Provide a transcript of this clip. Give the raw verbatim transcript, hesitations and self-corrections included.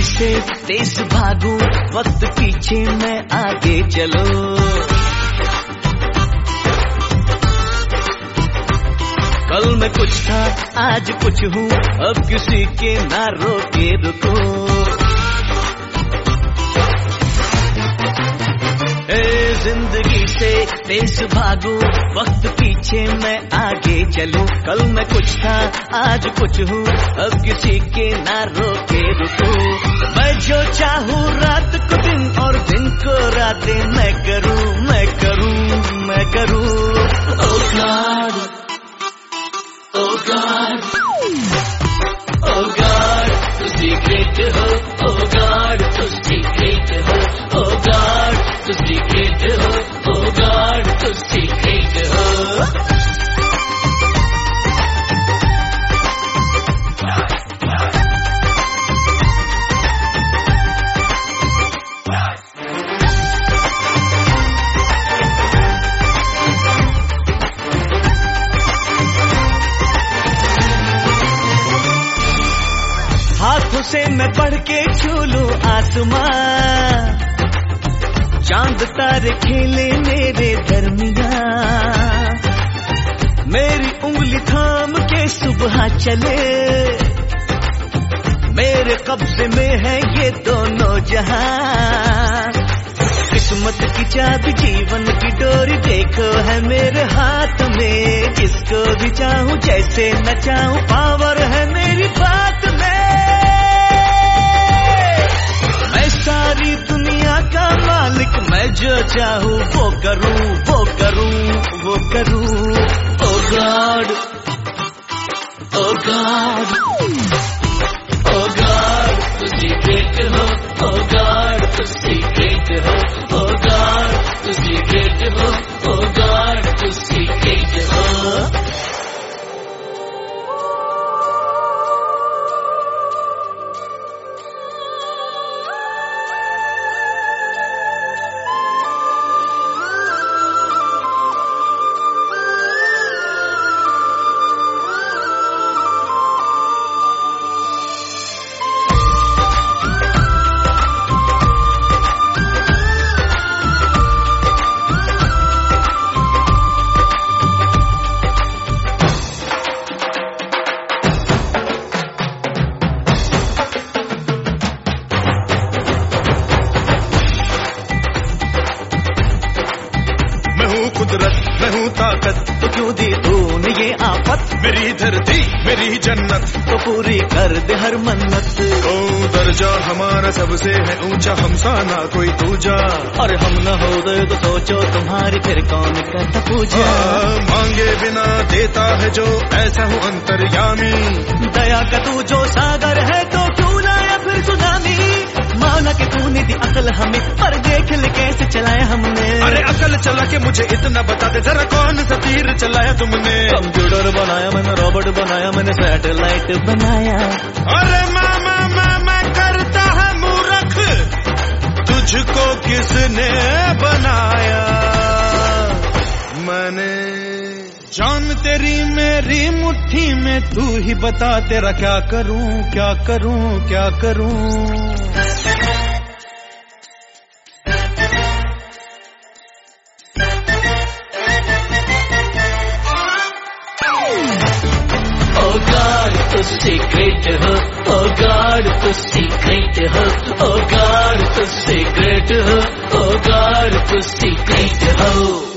से तेज भागूं, वक्त पीछे मैं आगे चलो। कल मैं कुछ था आज कुछ हूँ, अब किसी के ना रोके रुको। ए जिंदगी से तेज भागूं, वक्त पीछे मैं आगे चलूं। कल मैं कुछ था आज कुछ हूँ, अब किसी के ना रोके रुको। मैं जो चाहूँ रात को दिन और दिन को रातें मैं करूँ, मैं करूँ, मैं करूँ। Oh God, oh God, oh God, तू सीक्रेट हो, oh God, तू सीक्रेट हो, oh God, तू सीक्रेट हो, oh God, तू सीक्रेट हो। हाथों से मैं पढ़ के छू लूं आसमां, चांद तारे खेले मेरे दरमियां। मेरी उंगली थाम के सुबह चले, मेरे कब्जे में है ये दोनों जहां। किस्मत की चाबी जीवन की डोरी देखो है मेरे हाथ में, जिसको भी चाहूं जैसे न चाहूं पावर है मेरी बात में। मैं सारी दुनिया का मालिक, मैं जो चाहूं वो करूं, वो करूं, वो करूं। Oh God, oh God, oh God, तू सीक्रेट हो, ओ गॉड, तू सीक्रेट हो, ओ गॉड, तू सीक्रेट हो, ओ गॉड, तू सीक्रेट हो। कुदरत मैं हूँ ताकत, तो क्यों दी तूने ये आफत। मेरी धरती मेरी जन्नत, तो पूरी कर दे हर मन्नत। ओ दर्जा हमारा सबसे है ऊंचा, हमसा ना कोई दूजा। और हम न हो गए तो सोचो तुम्हारी फिर कौन करता पूजा। मांगे बिना देता है जो, ऐसा हूँ अंतर्यामी। दया का तू जो सागर है तो क्यों लाया फिर सुनामी। माना कि तूने दी अकल हमें, पर देख ले कैसे चलाया हमने। अरे अकल चला के मुझे इतना बता दे जरा, कौन सा तीर चलाया तुमने। कंप्यूटर बनाया मैंने, रोबोट बनाया मैंने, सैटेलाइट बनाया। अरे मामा मामा करता है मूर्ख, तुझको किसने बनाया। मैंने जान तेरी मेरी मुट्ठी में, तू ही बता तेरा क्या करूं, क्या करूं, क्या करूं। Oh God, तू सीक्रेट हो, oh God, तू सीक्रेट हो, oh God, तू सीक्रेट हो, oh God, तू सीक्रेट हो।